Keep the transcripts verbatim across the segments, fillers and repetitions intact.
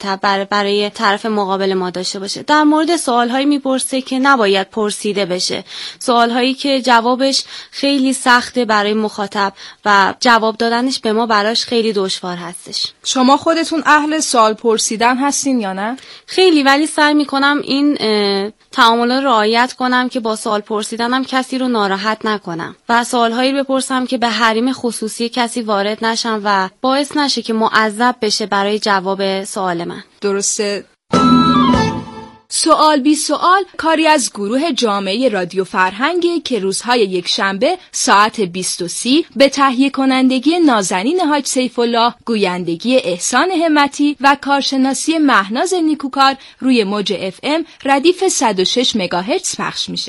مخاطب برای برای طرف مقابل ما داشته باشه. در مورد سوالهایی میپرسه که نباید پرسیده بشه، سوالهایی که جوابش خیلی سخته برای مخاطب و جواب دادنش به ما براش خیلی دشوار هستش. شما خودتون اهل سوال پرسیدن هستین یا نه؟ خیلی، ولی سعی میکنم این تعاملات رو رعایت کنم که با سوال پرسیدنم کسی رو ناراحت نکنم و سوالهایی بپرسم که به حریم خصوصی کسی وارد نشم و باعث نشه که معذب بشه برای جواب سوال من. درسته. سوال بی سوال کاری از گروه جامعه رادیو فرهنگه که روزهای یک شنبه ساعت بیست و سی به تهیه کنندگی نازنین حاج سیف الله، گویندگی احسان همتی و کارشناسی مهناز نیکوکار روی موج اف ام ردیف صد و شش مگاهرتز پخش میشه.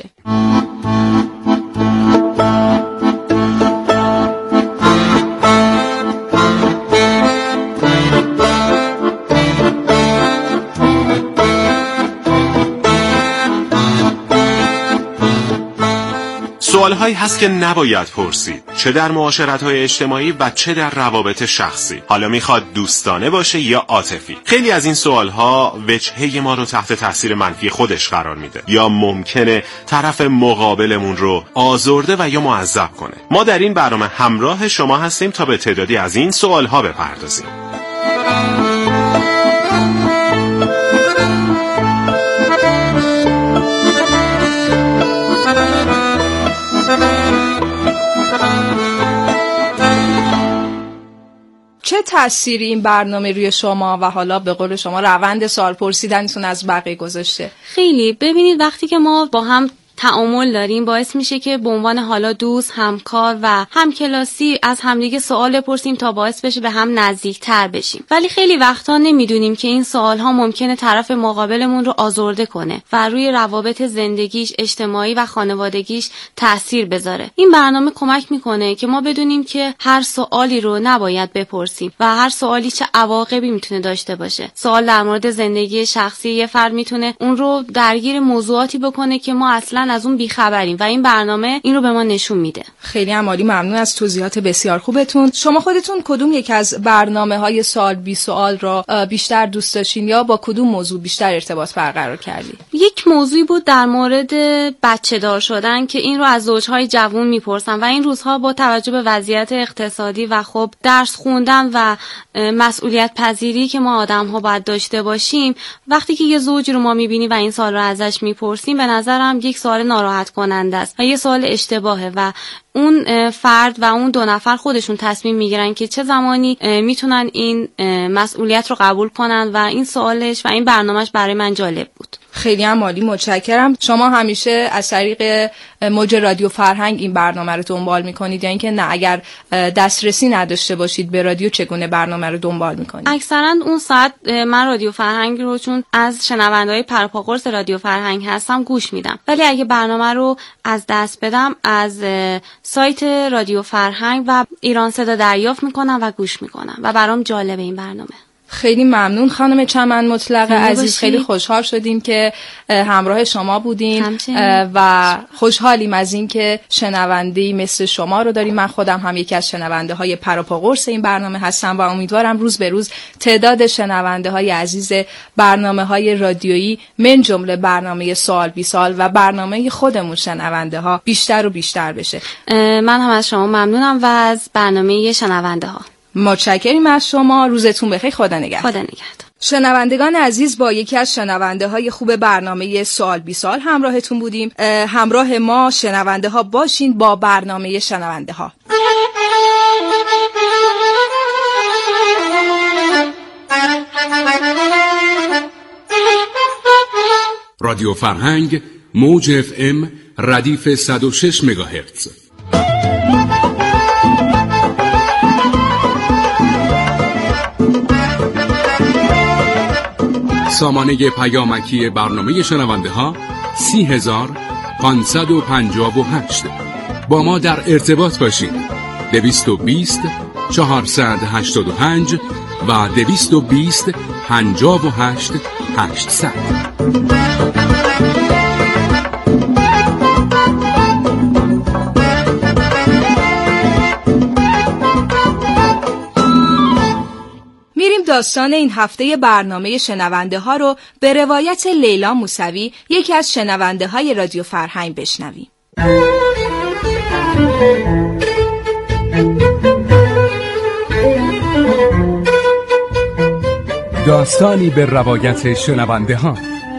سوالهایی هست که نباید پرسید، چه در معاشرت‌های اجتماعی و چه در روابط شخصی، حالا میخواد دوستانه باشه یا عاطفی. خیلی از این سوالها وجهه ما رو تحت تاثیر منفی خودش قرار میده یا ممکنه طرف مقابلمون رو آزرده و یا معذب کنه. ما در این برنامه همراه شما هستیم تا به تعدادی از این سوالها بپردازیم. چه تأثیری این برنامه روی شما و حالا به قول شما روند سوال پرسیدنتون از بقیه گذاشته؟ خیلی. ببینید وقتی که ما با هم تعامل داریم باعث میشه که به عنوان حالا دوست، همکار و همکلاسی از همدیگه سوال بپرسیم تا باعث بشه به هم نزدیکتر بشیم. ولی خیلی وقتا نمیدونیم که این سوالها ممکنه طرف مقابلمون رو آزرده کنه و روی روابط زندگیش، اجتماعی و خانوادگیش تأثیر بذاره. این برنامه کمک میکنه که ما بدونیم که هر سوالی رو نباید بپرسیم و هر سوالی چه عواقبی میتونه داشته باشه. سوال در مورد زندگی شخصی یه فرد میتونه اون رو درگیر موضوعاتی بکنه که ما اصلا از اون بیخبریم و این برنامه این رو به ما نشون میده. خیلی عالی، ممنون از توضیحات بسیار خوبتون. شما خودتون کدوم یک از برنامه‌های سوال بی سوال را بیشتر دوست داشتین یا با کدوم موضوع بیشتر ارتباط برقرار کردید؟ یک موضوعی بود در مورد بچه دار شدن که این رو از زوجهای جوان میپرسن و این روزها با توجه به وضعیت اقتصادی و خب درس خوندن و مسئولیت پذیری که ما آدم‌ها باید داشته باشیم، وقتی که یه زوج رو ما میبینیم و این سوال رو ازش میپرسیم، به نظرم یک سوال ناراحت کننده است و یه سوال اشتباهه و اون فرد و اون دو نفر خودشون تصمیم میگیرن که چه زمانی میتونن این مسئولیت رو قبول کنن و این سوالش و این برنامهش برای من جالب بود. خیلی هم عالی، متشکرم. شما همیشه از طریق موج رادیو فرهنگ این برنامه رو دنبال میکنید یا اینکه نه اگر دسترسی نداشته باشید به رادیو چگونه برنامه رو دنبال میکنید؟ اکثرا اون ساعت من رادیو فرهنگ رو چون از شنونده‌های پرپاقرص رادیو فرهنگ هستم گوش میدم، ولی اگه برنامه رو از دست بدم از سایت رادیو فرهنگ و ایران صدا دریافت میکنم و گوش میکنم و برام جالبه این برنامه. خیلی ممنون خانم چمن مطلق عزیز، باشید. خیلی خوشحال شدیم که همراه شما بودین و خوشحالیم از این که شنونده‌ای مثل شما رو داریم. من خودم هم یکی از شنونده های پروپاقرص این برنامه هستم و امیدوارم روز به روز تعداد شنونده های عزیز برنامه های رادیویی من جمله برنامه سوال بی سوال و برنامه خودمون شنونده ها بیشتر و بیشتر بشه. من هم از شما ممنونم و از برنامه شنونده ها. متشکریم از شما. روزتون بخیر. خدا نگهدار. خدا نگهدار. شنوندگان عزیز، با یکی از شنونده های خوب برنامه سوال بی سوال همراهتون بودیم. همراه ما شنونده ها باشین با برنامه شنونده ها. رادیو فرهنگ موج اف ام ردیف صد و شش مگاهرتز. سامانه پیامکی برنامه شنونده ها سی هزار پانصد و پنجاه و هشت. با ما در ارتباط باشید. دویست و بیست چهارصد هشتاد و پنج و دویست و بیست پنجاه و هشت هشتصد. داستان این هفته برنامه شنونده ها رو به روایت لیلا موسوی، یکی از شنونده های رادیو فرهنگ، بشنویم. داستانی به روایت شنونده ها.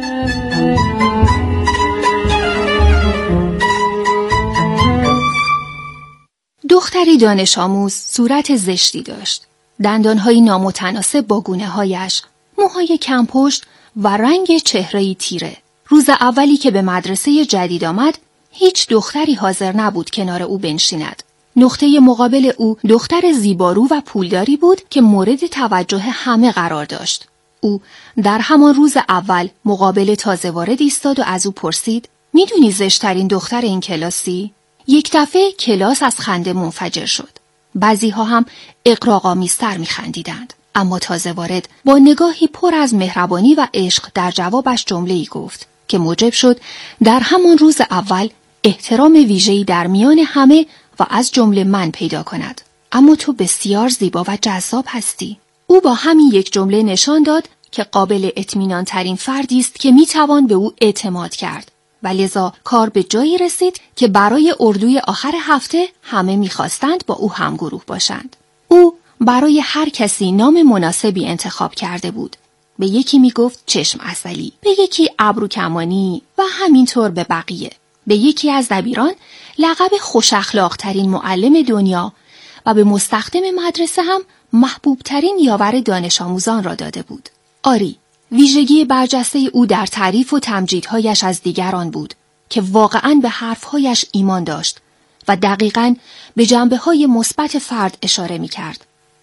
دختری دانش آموز صورت زشتی داشت. دندانهای نامتناسب با گونه‌هایش، موهای کم پشت و رنگ چهره‌ای تیره. روز اولی که به مدرسه جدید آمد، هیچ دختری حاضر نبود کنار او بنشیند. نقطه مقابل او دختر زیبارو و پولداری بود که مورد توجه همه قرار داشت. او در همان روز اول مقابل تازه وارد ایستاد و از او پرسید: میدونی زشترین دختر این کلاسی؟ یک دفعه کلاس از خنده منفجر شد. بعضیها هم اغراق‌آمیزتر می‌خندیدند. اما تازه وارد با نگاهی پر از مهربانی و عشق در جوابش جمله‌ای گفت که موجب شد در همان روز اول احترام ویژه‌ای در میان همه و از جمله من پیدا کند. اما تو بسیار زیبا و جذاب هستی. او با همین یک جمله نشان داد که قابل اطمینان ترین فردی است که میتوان به او اعتماد کرد و لذا کار به جایی رسید که برای اردوی آخر هفته همه میخواستند با او همگروه باشند. او برای هر کسی نام مناسبی انتخاب کرده بود. به یکی میگفت چشم عسلی، به یکی ابرو کمانی و همینطور به بقیه. به یکی از دبیران لقب خوش اخلاق ترین معلم دنیا و به مستخدم مدرسه هم محبوب ترین یاور دانش آموزان را داده بود. آری، ویژگی برجسته او در تعریف و تمجیدهایش از دیگران بود که واقعاً به حرفهایش ایمان داشت و دقیقاً به جنبه‌های مثبت فرد اشاره می‌کرد.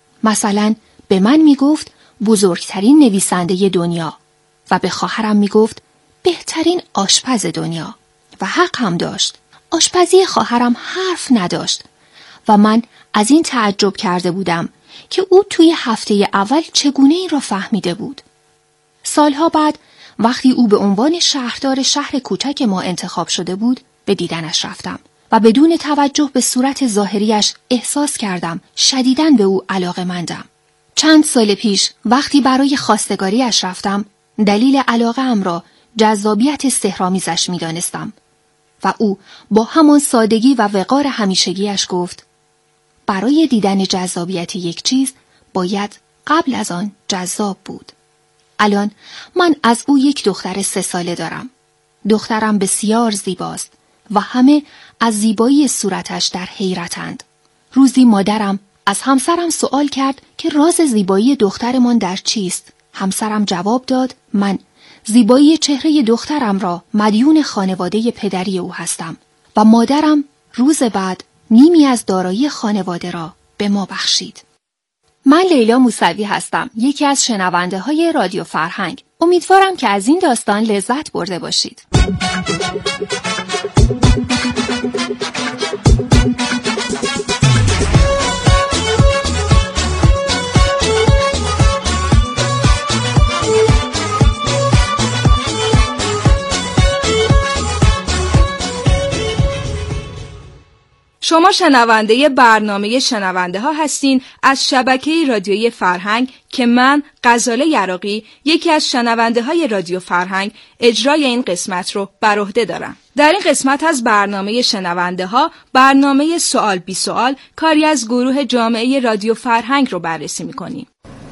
مثلا به من میگفت بزرگترین نویسنده دنیا و به خواهرم میگفت بهترین آشپز دنیا و حق هم داشت. آشپزی خواهرم حرف نداشت و من از این تعجب کرده بودم که او توی هفته اول چگونه این را فهمیده بود. سالها بعد وقتی او به عنوان شهردار شهر کوچک ما انتخاب شده بود به دیدنش رفتم و بدون توجه به صورت ظاهریش احساس کردم شدیداً به او علاقه‌مندم. چند سال پیش وقتی برای خواستگاریش رفتم دلیل علاقه‌ام را جذابیت سحرآمیزش می‌دانستم و او با همان سادگی و وقار همیشگیش گفت برای دیدن جذابیت یک چیز باید قبل از آن جذاب بود. الان من از او یک دختر سه ساله دارم. دخترم بسیار زیباست و همه از زیبایی صورتش در حیرتند. روزی مادرم از همسرم سوال کرد که راز زیبایی دخترمان در چیست. همسرم جواب داد من زیبایی چهره دخترم را مدیون خانواده پدری او هستم و مادرم روز بعد نیمی از دارایی خانواده را به ما بخشید. من لیلا موسوی هستم، یکی از شنونده های رادیو فرهنگ. امیدوارم که از این داستان لذت برده باشید. شما شنونده برنامه شنونده ها هستین از شبکه رادیویی فرهنگ که من غزاله یراقی یکی از شنونده های رادیو فرهنگ اجرای این قسمت رو بر عهده دارم. در این قسمت از برنامه شنونده ها برنامه سوال بی سوال کاری از گروه جامعه رادیو فرهنگ رو بررسی می‌کنیم.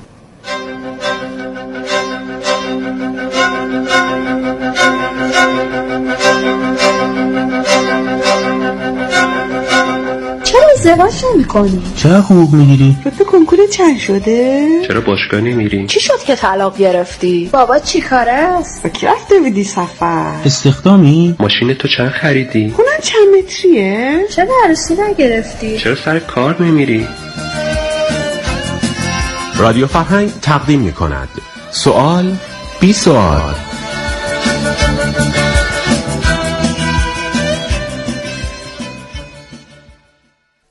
چرا ازدواج نمی‌کنی؟ چرا حقوق میگیری؟ رتبه کنکور چند شده؟ چرا باشگاه نمیری؟ چی شد که طلاق گرفتی؟ بابا چی کاره است؟ با کی رفته بودی سفر؟ استخدامی؟ ماشین تو چند خریدی؟ خونم چند متریه؟ چرا عروسی نگرفتی؟ چرا سر کار نمیری؟ رادیو فرهنگ تقدیم می‌کند سوال بی سوال.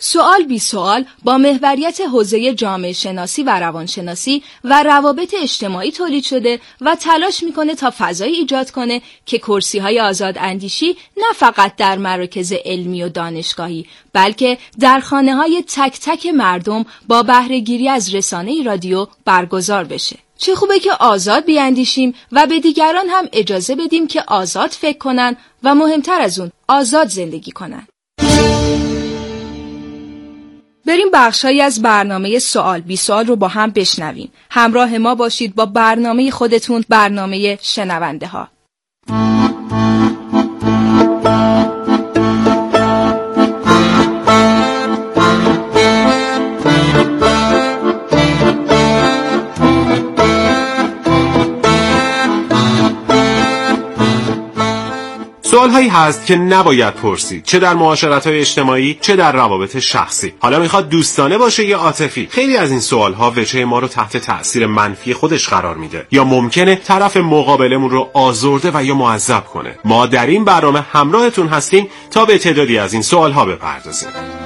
سوال بی سوال با محوریت حوزه جامعه شناسی و روانشناسی و روابط اجتماعی تولید شده و تلاش میکنه تا فضایی ایجاد کنه که کرسی‌های آزاد اندیشی نه فقط در مراکز علمی و دانشگاهی بلکه در خانه‌های تک تک مردم با بهره‌گیری از رسانه رادیو برگزار بشه. چه خوبه که آزاد بیاندیشیم و به دیگران هم اجازه بدیم که آزاد فکر کنن و مهمتر از اون آزاد زندگی کنن. بریم بخشایی از برنامه سوال بی سوال رو با هم بشنویم. همراه ما باشید با برنامه خودتون، برنامه شنونده ها. سوالهایی هست که نباید پرسید، چه در معاشرت‌های اجتماعی چه در روابط شخصی. حالا میخواد دوستانه باشه یا عاطفی. خیلی از این سوالها وجه ما رو تحت تأثیر منفی خودش قرار میده یا ممکنه طرف مقابلمون رو آزرده و یا معذب کنه. ما در این برنامه همراهتون هستیم تا به تعدادی از این سوالها بپردازیم.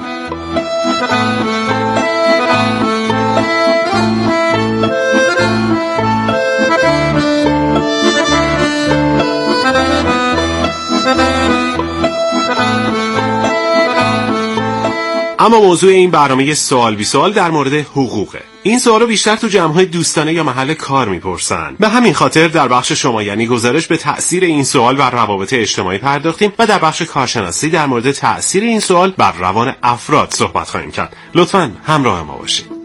اما موضوع این برنامه سوال بی سوال در مورد حقوقه. این سوال رو بیشتر تو جمع‌های دوستانه یا محل کار میپرسن. به همین خاطر در بخش شما یعنی گزارش به تأثیر این سوال بر روابط اجتماعی پرداختیم و در بخش کارشناسی در مورد تأثیر این سوال بر روان افراد صحبت خواهیم کرد. لطفاً همراه ما باشید.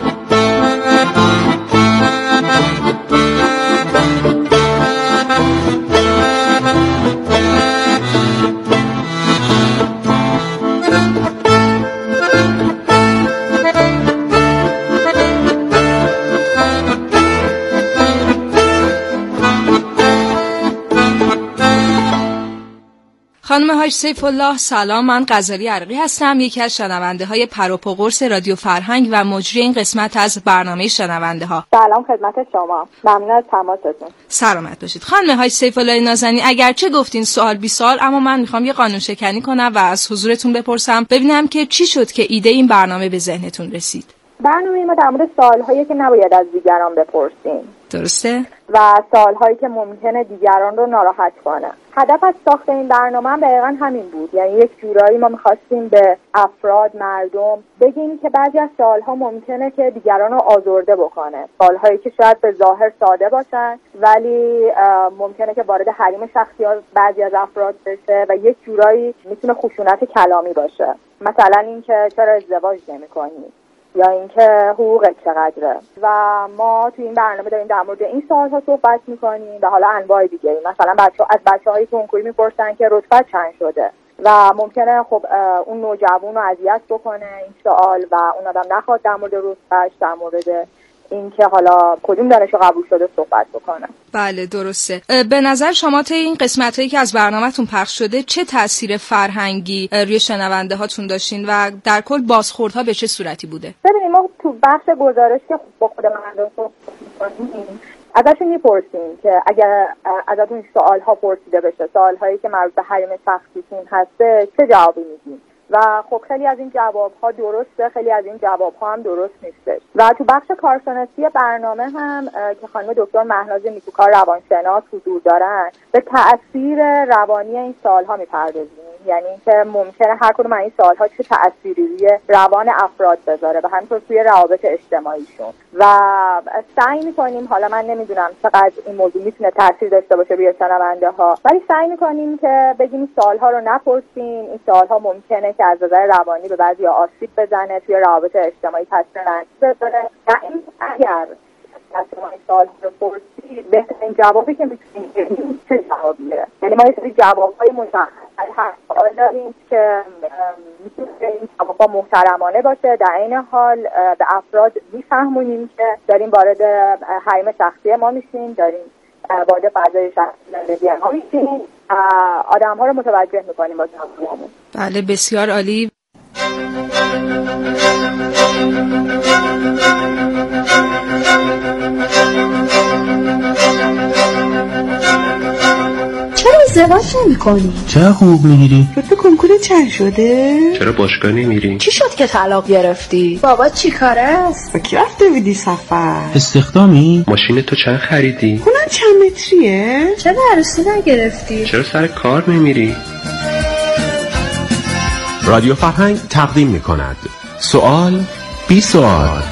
خانم حاج سیف الله سلام، من غزالی عرقی هستم، یکی از شنونده های پروپ و قرص رادیو فرهنگ و مجری این قسمت از برنامه شنونده ها. سلام خدمت شما، ممنون از تماستون. سلامت باشید. خانم حاج سیف الله نازنین، اگرچه گفتین سوال بی سوال اما من میخوام یه قانون شکنی کنم و از حضورتون بپرسم ببینم که چی شد که ایده این برنامه به ذهنتون رسید. برنامه ما در مورد سوالهایی که نباید از دیگران بپرسیم. درسته؟ و سوالهایی که ممکنه دیگران رو ناراحت کنه. هدف از ساخت این برنامه هم دقیقاً همین بود. یعنی یک جورایی ما می‌خواستیم به افراد، مردم بگیم که بعضی از سوالها ممکنه که دیگران رو آزرده بکنه. سوالهایی که شاید به ظاهر ساده باشن ولی ممکنه که وارد حریم شخصیت بعضی از افراد بشه و یک جورایی میتونه خشونت کلامی باشه. مثلا اینکه چرا ازدواج نمی‌کنی؟ یا اینکه حقوق چقدره. و ما تو این برنامه داریم در مورد این سوال‌ها صحبت می‌کنیم و حالا انواع دیگه. مثلا بچه‌ها از بچه‌هایی که کنکوری می‌پرسن که رتبه چند شده و ممکنه خب اون نوجوان رو اذیت بکنه این سوال و اون آدم نخواد در مورد رتبهش، در مورد اینکه حالا کدوم دانشگاه قبول شده صحبت بکنه. بله درسته. به نظر شما تا این قسمتایی که از برنامه‌تون پخش شده چه تاثیر فرهنگی روی شنونده هاتون داشتین و در کل بازخوردها به چه صورتی بوده؟ ببینید ما تو بخش گزارش که با خود مردم صحبت می‌کنیم ازشون میپرسیم که اگر ازتون سوال‌ها پرسیده بشه، سوال‌هایی که مربوط به حریم شخصیتون هسته، چه جوابی میدین؟ و خب خیلی از این جواب‌ها درسته، خیلی از این جواب‌ها هم درست نیستش. و تو بخش کارشناسی برنامه هم که خانم دکتر مهناز نیکوکار روانشناس حضور دارن به تأثیر روانی این سوال‌ها می‌پردازیم. یعنی اینکه ممکنه هر کدوم از این سوال‌ها چه تأثیری روی روان افراد بذاره و همینطور توی روابط اجتماعیشون. و سعی می‌کنیم، حالا من نمیدونم چقدر این موضوع میتونه تأثیر داشته باشه روی شنونده‌ها، ولی سعی می‌کنیم که بگیم این سوال‌ها رو نپرسین. این سوال‌ها ممکنه که از نظر روانی به بعضی آسیب بزنه، توی روابط اجتماعی تاثیر منفی بذاره. و این اگر از شما این سوال رو پرسید، بهترین جوابی که میتونید بدید چه جوابیه؟ یعنی ما یه سری جواب‌های مشخص هر سوال داریم که میتونه این جواب‌ها محترمانه باشه، در این حال به افراد میفهمونیم که داریم وارد حریم شخصی ما میشیم، داریم وارد فضای شخصی زندگی ما میشیم، آدم‌ها رو متوجه می‌کنیم با جوابمون. بله بسیار عالی. چرا ازدواج نمی‌کنی؟ چه حقوق میگیری؟ رتبه کنکور چند شده؟ چرا باشگاه نمیری؟ چی شد که طلاق گرفتی؟ بابا چی کاره است؟ با کی رفته بودی سفر؟ استخدامی؟ ماشین تو چند خریدی؟ خونم چند متریه؟ چرا عروسی نگرفتی؟ چرا سر کار نمیری؟ رادیو فرهنگ تقدیم می‌کند سوال بی سوال.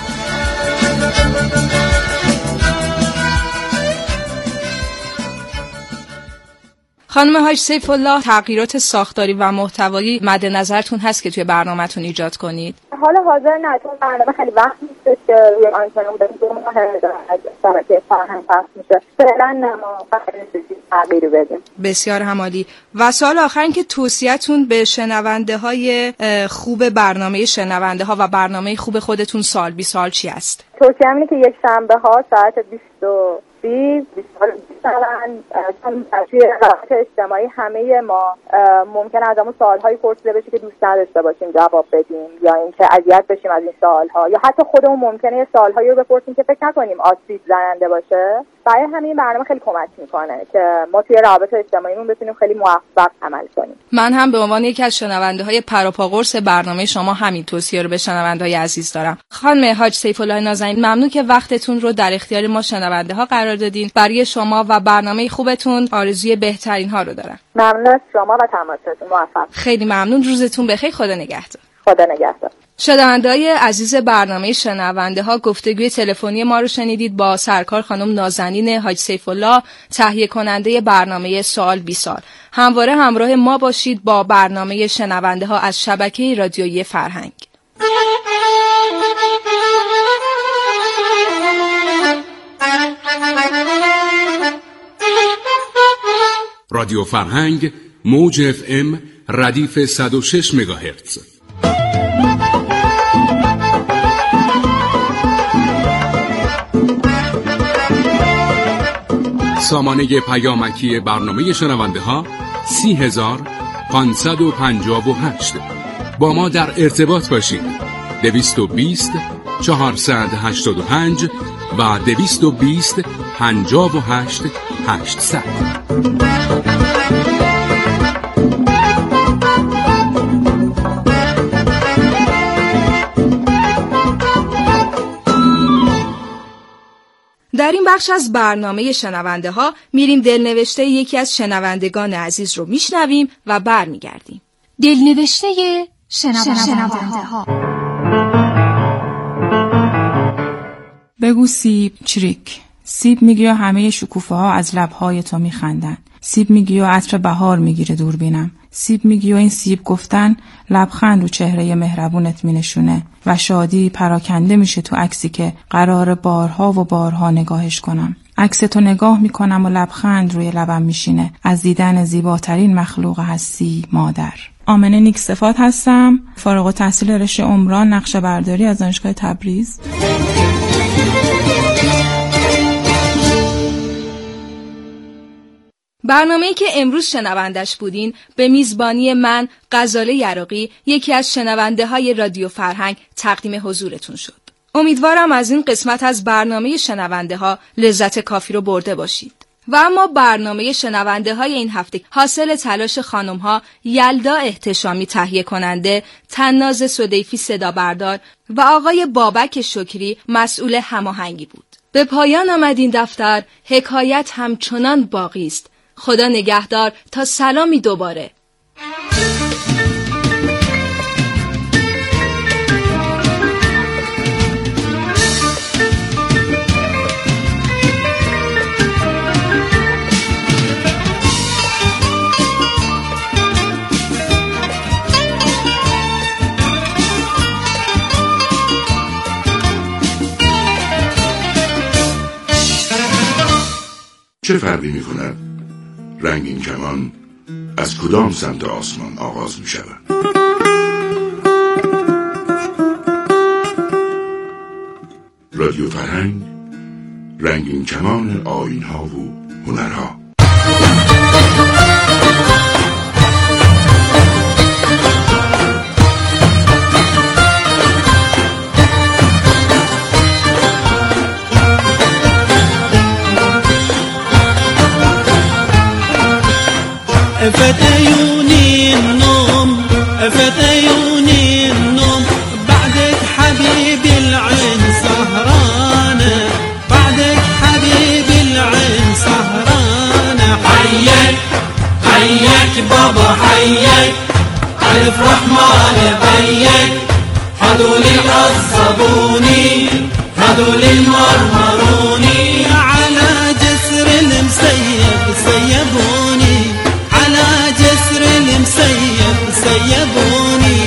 خانم حاج سیف الله، تغییرات ساختاری و محتوایی مد نظرتون هست که توی برنامه‌تون ایجاد کنید؟ حالا حاضر نه، چون برنامه خیلی وقت نیستش که روی آنتن بوده، دو ماه از شبکه فرهنگ پخش میشه. فعلا نه، ما تغییری بدیم. بسیار همالی. و سوال آخر این که توصیه‌تون به شنونده های خوب برنامه شنونده ها و برنامه خوب خودتون سال بی سال چی است؟ توصیه‌ام اینه که یک شنبه ها ساعت بیست و بیست چون توی روابط اجتماعی همه ما ممکن از همون سوال‌هایی پرسیده بشه که دوست نداشته باشیم جواب بدیم، یا اینکه اذیت بشیم از این سوال‌ها، یا حتی خودمون ممکنه یه سوال‌هایی رو بپرسیم که فکر نکنیم آسیب زننده باشه. برای همین برنامه خیلی کمک میکنه که ما توی روابط اجتماعیمون بتونیم خیلی موفق عمل کنیم. من هم به عنوان یکی از شنونده‌های پروپاقرص برنامه شما همین توصیه رو به شنونده‌های عزیز دارم. خانم حاج سیف الله نازنین، ممنون که وقتتون رو در اختیار ما شنونده‌ها قرار دادین. برای شما و برنامه خوبتون آرزوی بهترین ها رو دارم. ممنون از شما و تماساتون. موفق. خیلی ممنون. روزتون بخیر. خدا نگهدار. خدا نگهدار. شنونده‌های عزیز برنامه شنونده ها، گفتگوی تلفنی ما رو شنیدید با سرکار خانم نازنین حاج سیف الله، تهیه کننده برنامه سوال بی سال. همواره همراه ما باشید با برنامه شنونده ها از شبکه رادیویی فرهنگ. رادیو فرهنگ موج اف ام ردیف صد و شش مگاهرتز. سامانه پیامکی برنامه شنونده ها سی هزار پانصد و پنجاه و هشت. با ما در ارتباط باشید. دویست و بیست چهارصد هشتاد و پنج و دویست و بیست پنجاه و هشت هشتصد. در این بخش از برنامه شنونده ها میریم دلنوشته یکی از شنوندگان عزیز رو میشنویم و برمیگردیم. دلنوشته شنونده ها. بگو سیب چریک. سیب میگی و همه شکوفه ها از لبهای تو میخندن. سیب میگی و عطر بهار میگیره دوربینم. سیب میگی و این سیب گفتن لبخند رو چهره مهربونت مینشونه و شادی پراکنده میشه تو عکسی که قرار بارها و بارها نگاهش کنم. عکس تو نگاه میکنم و لبخند روی لبم میشینه از دیدن زیباترین مخلوق هستی مادر. آمنه نیک صفات هستم، فارغ التحصیل رشته عمران نقشه برداری از دانشگاه تبریز. برنامه‌ای که امروز شنوندش بودین به میزبانی من غزاله یراقی، یکی از شنونده های رادیو فرهنگ، تقدیم حضورتون شد. امیدوارم از این قسمت از برنامه شنونده ها لذت کافی رو برده باشید. و اما برنامه شنونده های این هفته حاصل تلاش خانم ها یلدا احتشامی تهیه کننده، تناز سدیفی صدا بردار و آقای بابک شکری مسئول هماهنگی بود. به پایان آمد این دفتر، حکایت همچنان باقی است. خدا نگهدار تا سلامی دوباره. چه فرقی می کند رنگین کمان از کدام سمت آسمان آغاز می شود؟ رادیو فرهنگ، رنگین کمان آیین ها و هنرها. افت عيوني النوم افت عيوني النوم بعدك حبيبي العين سهرانة بعدك حبيبي العين سهرانة حيك حيك بابا حيك ألف رحمن بيك هدولي عصبوني هدولي المرمروني على جسر المسيب سيبوني على جسر المسيب سيبوني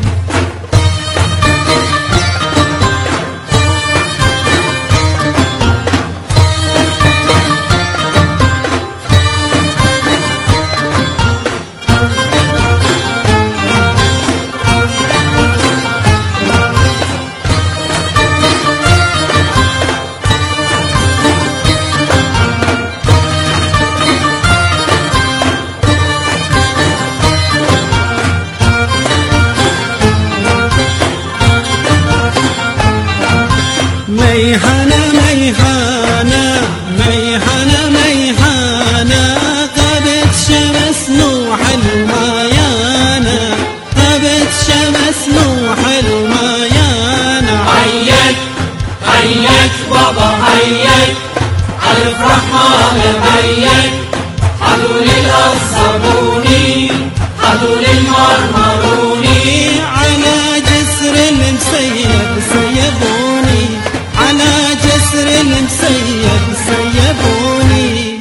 ميحانة ميحانة ميحانة ميحانة غابت شمس نوح المايانة غابت شمس نوح المايانة حيك حيك بابا حيك ألف رحمن بيك هدولي العصبوني هدولي المرمروني على جسر المسيب سيبوني على جسر المسيب سيبوني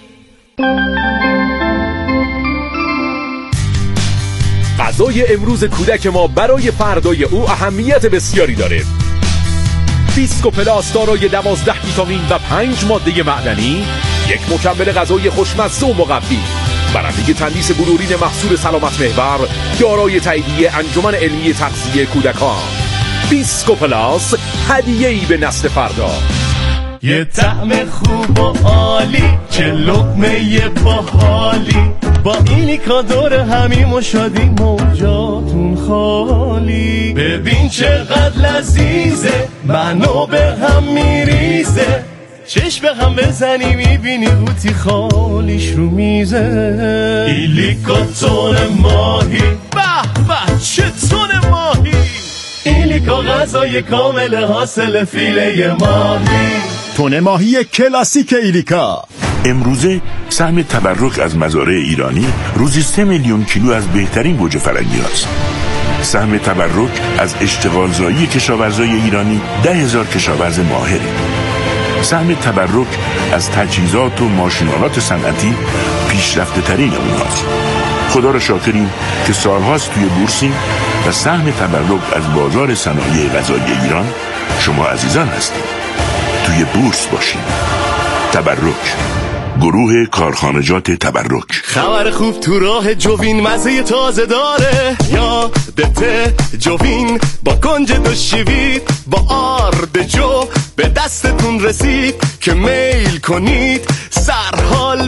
غذای امروز کودک ما برای فردای او اهمیت بسیاری داره. بیسکو پلاس دارای دوازده ویتامین و پنج ماده معدنی، یک مکمل غذایی خوشمزه و مقوی، برنده تندیس بلورین محصول سلامت محور، دارای تاییدیه انجمن علمی تغذیه کودکان. بیسکو پلاس، هدیه‌ای به نسل فردا. یه طعم خوب و عالی، چه لقمه باحالی، با اینیکا دور همیم و شادیم و جاتون خالی. ببین چقدر لذیذه، منو به هم میریزه، چشم به هم بزنی میبینی قوطی خالیش رو میزه. ایلیکا تون ماهی، به به چه تون ماهی، ایلیکا غذای کامل حاصل فیله ماهی. تون ماهی کلاسیک ایلیکا. امروزه سهم تبرک از مزارع ایرانی روزی سه میلیون کیلو از بهترین گوجه فرنگی هست. سهم تبرک از اشتغالزایی کشاورزای ایرانی ده هزار کشاورز ماهره. سهم تبرک از تجهیزات و ماشینالات صنعتی پیشرفته ترین اونهاست. خدا را شاکریم که سالهاست توی بورسیم و سهم تبرک از بازار صنایع غذایی ایران شما عزیزان هستید. توی بورس باشید. تبرک، گروه کارخانجات تبرک. خبر خوب تو راه جوین مزه تازه داره، یادته جوین با کنج دو شیوید با آرد جو به دستتون رسید که میل کنید سرحال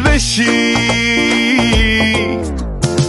بشید.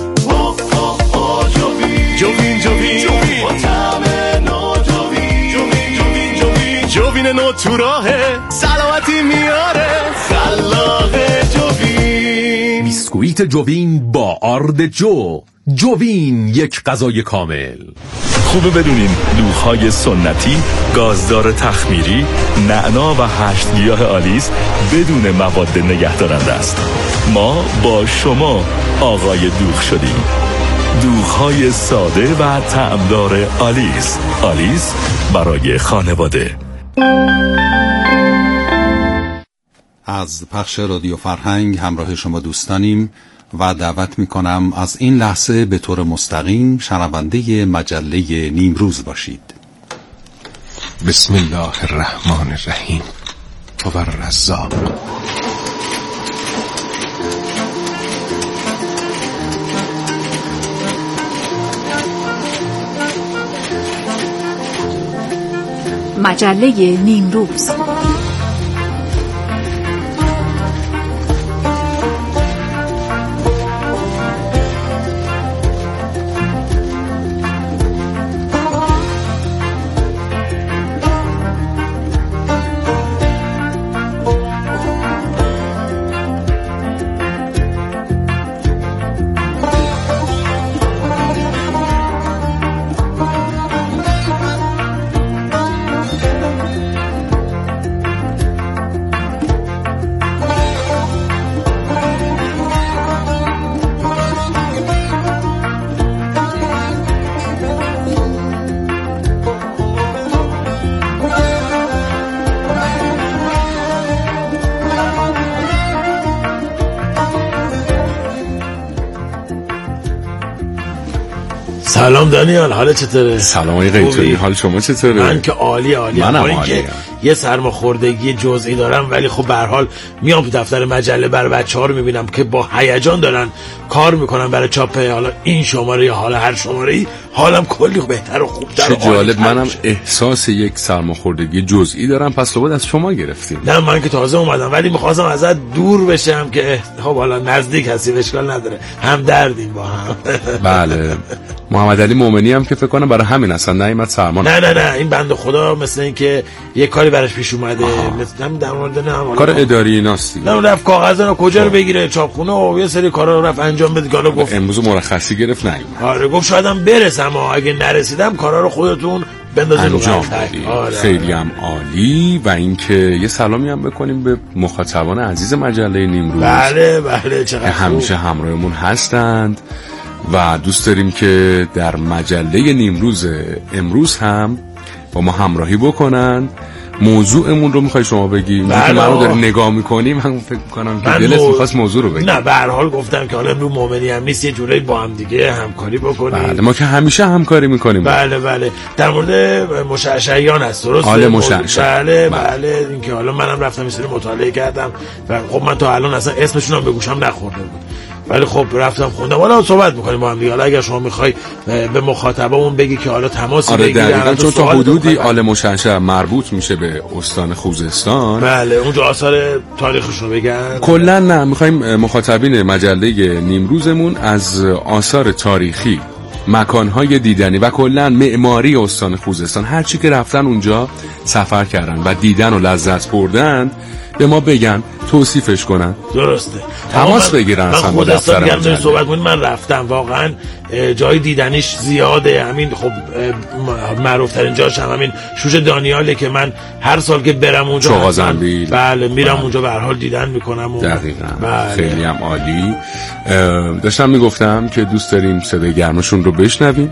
جوین جوین جوین با طعم نو جوین جوین جوین جوین جوین نو تو راهه سلامتی میاره خلاق جوین. بیسکویت جوین با آرد جو. جوین، یک غذای کامل. خوبه بدونین دوغ‌های سنتی، گازدار تخمیری، نعنا و هشت گیاه آلیس بدون مواد نگهدارنده است. ما با شما آقای دوغ شدیم. دوغ‌های ساده و طعمدار آلیس. آلیس برای خانواده. از پخش رادیو فرهنگ همراه شما دوستانیم و دعوت میکنم از این لحظه به طور مستقیم شنونده مجله نیمروز باشید. بسم الله الرحمن الرحیم. و الرزاق. مجله نیمروز. سلام دانیال، حال چطوره؟ سلام آقای قیتونی، حال شما چطوره؟ من که عالی عالی. منم عالی. عالی. یه سرماخوردگی جزئی دارم، ولی خب به هر حال میام تو دفتر مجله برای بچه‌ها رو میبینم که با هیجان دارن کار میکنن برای چاپ حالا این شماره یا حالا هر شماره‌ای. حالم کلی بهتر و خوبتر. چه جالب، منم احساس یک سرماخوردگی جزئی دارم، پس لابد از شما گرفتیم. نه من که تازه اومدم، ولی می‌خواستم ازت دور بشم که خب حالا نزدیک هستی، اشکال نداره، هم دردیم با هم. بله. محمد علی مومنی هم که فکر کنم برای همین اصلا نیامد سرما. نه نه نه این بنده خدا مثل این که یه کاری براش پیش اومده، مثلا در مورد نه کار اداری ایناست. نه رفت کاغذا رو کجا رو بگیره، چاپخونه و یه سری کارا رو رفت انجام بده. حالا گفت امروز مرخصی گرفت نیومد. آره گفت شایدم برسم، اگه نرسیدم کارا رو خودتون بندازید انجام بدید. آره. خیلی هم عالی. و اینکه یه سلامی هم بکنیم به مخاطبان عزیز مجله نیمروز. بله بله چقدر که همیشه همراهمون هستند و دوست داریم که در مجله نیمروز امروز هم با ما همراهی بکنن. موضوعمون رو میخوای شما بگی؟ بله. من رو داری نگاه میکنی، من فکر میکنم که دلت مو... میخواست موضوع رو بگی. نه به هر حال گفتم که حالا امروز مومنی هم نیست، یه جوری با هم دیگه همکاری بکنیم. بله ما که همیشه همکاری میکنیم. بله بله در مورد مشعشعیان هست، درسته؟ حال مشعشع. بله بله اینکه حالا منم رفتم یه سری مطالعه کردم و خب من تا الان اصلا اسمشون هم به گوشم نخورده بود، ولی خب رفتم خوندم. حالا صحبت می‌کنیم با هم دیگه. حالا اگر شما می‌خوای به مخاطبمون بگی که حالا تماس آره بگیرن، چون تا حدودی آل مشعشع مربوط میشه به استان خوزستان. بله اونجا آثار تاریخش رو بگن. کلا نه می‌خوایم مخاطبین مجله نیمروزمون از آثار تاریخی، مکان‌های دیدنی و کلا معماری استان خوزستان، هر چی که رفتن اونجا سفر کردن و دیدن و لذت بردن به ما بگن، توصیفش کنن. درسته. تماس بگیرن اصلا با دفتر مجله. صحبت کنیم. من رفتم واقعا جای دیدنیش زیاده. همین خب معروف ترین جاش هم همین شوش دانیاله که من هر سال که برم اونجا چوغازنبیل بله میرم بله. اونجا به هر حال دیدن میکنم و دقیقاً بله. خیلی هم عالی. داشتم میگفتم که دوست داریم صدای گرمشون رو بشنویم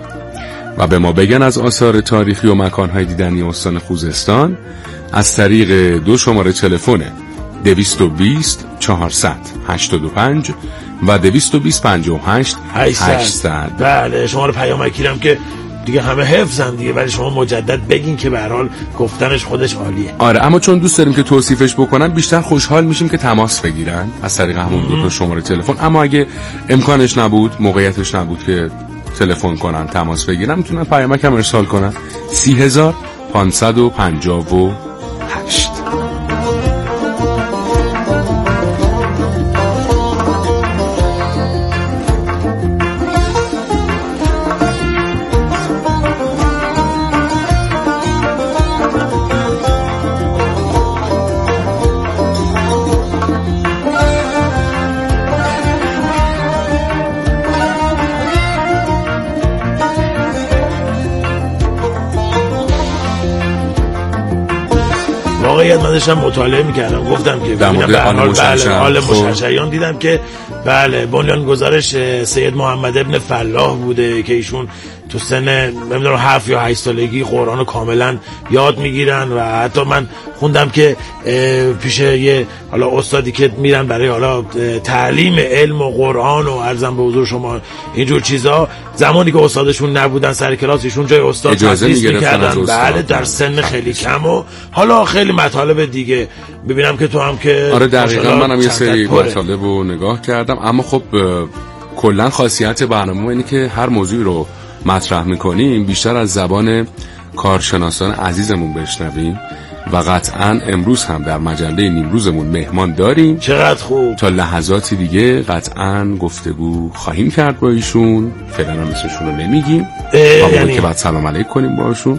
و به ما بگن از آثار تاریخی و مکان‌های دیدنی استان خوزستان از طریق دو شماره تلفن دویست و بیست چهارصد هشتاد و پنج و دویست و بیست پنجاه و هشت هشتصد. بله شماره پیامکی هم که دیگه همه حفظن دیگه، ولی شما مجدد بگین که به هر حال گفتنش خودش عالیه. آره اما چون دوست داریم که توصیفش بکنن، بیشتر خوشحال میشیم که تماس بگیرن از طریق همون دو تا شماره تلفن. اما اگه امکانش نبود، موقعیتش نبود که تلفن کنن، تماس بگیرن، میتونن پیامک هم ارسال کنن. سی هزار پانصد و پنجاه و هشت. واقعیت من داشتم مطالعه میکردم، گفتم که در مورد حال مشعشعیان دیدم که بله بنیانگذارش سید محمد ابن فلاح بوده که ایشون تو سن نمیدونم هفت یا هشت سالگی قرآن رو کاملا یاد میگیرن و حتی من خوندم که پیش یه حالا استادی که میرن برای حالا تعلیم علم و قرآن و عرضم به حضور شما اینجور چیزا، زمانی که استادشون نبودن سر کلاس ایشون جای استاد تدریس میکردن. بله در سن خیلی کم و حالا خیلی مطالب دیگه. ببینم که تو هم که آره دقیقاً منم یه سری مطالب رو نگاه کردم، اما خب کلا خاصیت برنامه اینه که هر موضوعی رو مطرح میکنیم بیشتر از زبان کارشناسان عزیزمون بشنویم و قطعا امروز هم در مجله نیمروزمون مهمان داریم. چقدر خوب. تا لحظاتی دیگه قطعا گفتگو خواهیم کرد با ایشون، فعلا هم اسمشون رو نمیگیم یعنی... که بعد سلام علیک کنیم باشون،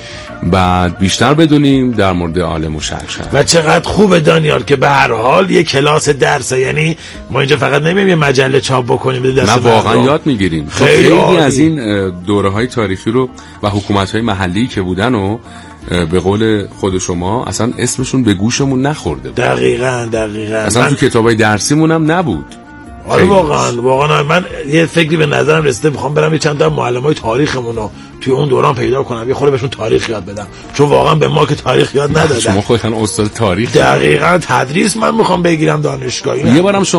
بعد بیشتر بدونیم در مورد آل مشعشع. و چقدر خوبه دانیال که به هر حال یه کلاس درسه، یعنی ما اینجا فقط نمی‌ایم یه مجله چاپ بکنیم بده دست. نه واقعا یاد میگیریم. خیلی, خیلی از این دوره‌های تاریخی رو و حکومت‌های محلی که بودن و به قول خود شما اصلا اسمشون به گوشمون نخورده بود. دقیقاً دقیقاً اصلا من... تو کتابای درسیمون هم نبود. آره واقعا واقعا من یه فکری به نظرم رسیده، میخوام برم یه چند تا معلمای تاریخمون رو توی اون دوران پیدا کنم، یه خورده بهشون تاریخ یاد بدم، چون واقعا به ما که تاریخ یاد ندادن. شما خودتون استاد تاریخ. دقیقاً تدریس من میخوام بگیرم دانشگاهی. یه بارم شما